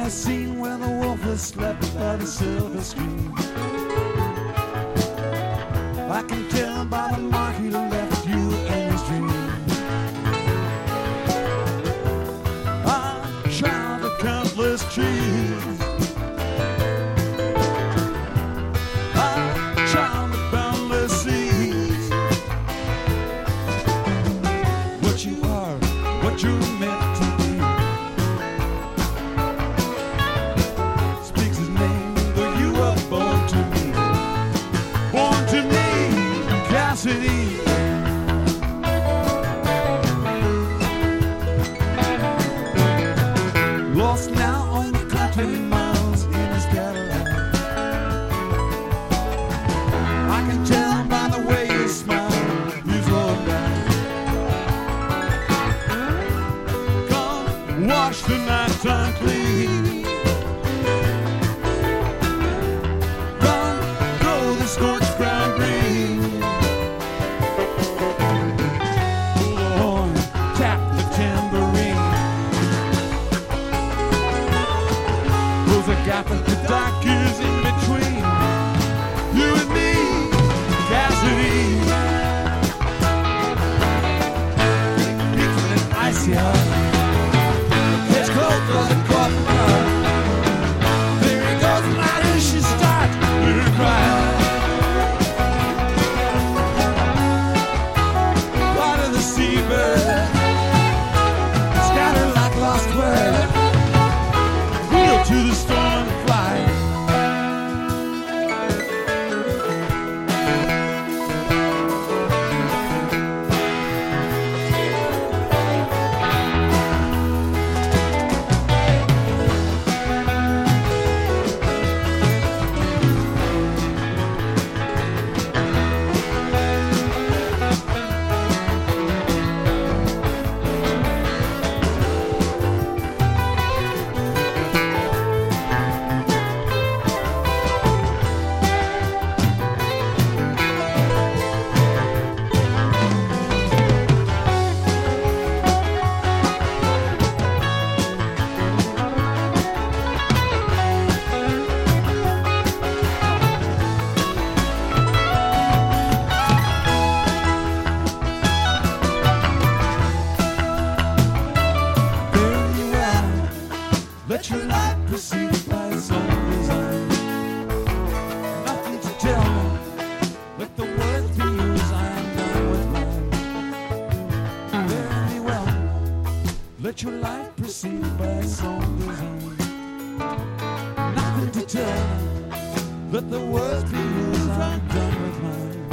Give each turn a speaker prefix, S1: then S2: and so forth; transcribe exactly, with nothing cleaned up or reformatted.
S1: the scene where the wolf has slept by the silver stream. I can tell by the mark he left you in his dream. I tried the countless trees. I tried the boundless seas. What you are, what you're meant to be. Speaks his name, though you were born to me. Born to me, Cassidy. Lost now on the country miles in his Cadillac. I can tell by the way you smile, you slow down. Come wash the nighttime clean. Come grow the scorched ground green. Pull the horn, tap the tambourine. Close a gap that the dark is in between you and me, Cassidy. It's an icy heart. It's cold for the coffin car. There he goes, light as she starts to cry. Part of the seabird, scattered like lost words. Wheel to the storm and fly. Let your life proceed by its own design. Nothing to tell me. Let the words be yours. I am done with mine. Very well. Let your life proceed by its own design. Nothing to tell me. Let the words be yours. I am done with mine.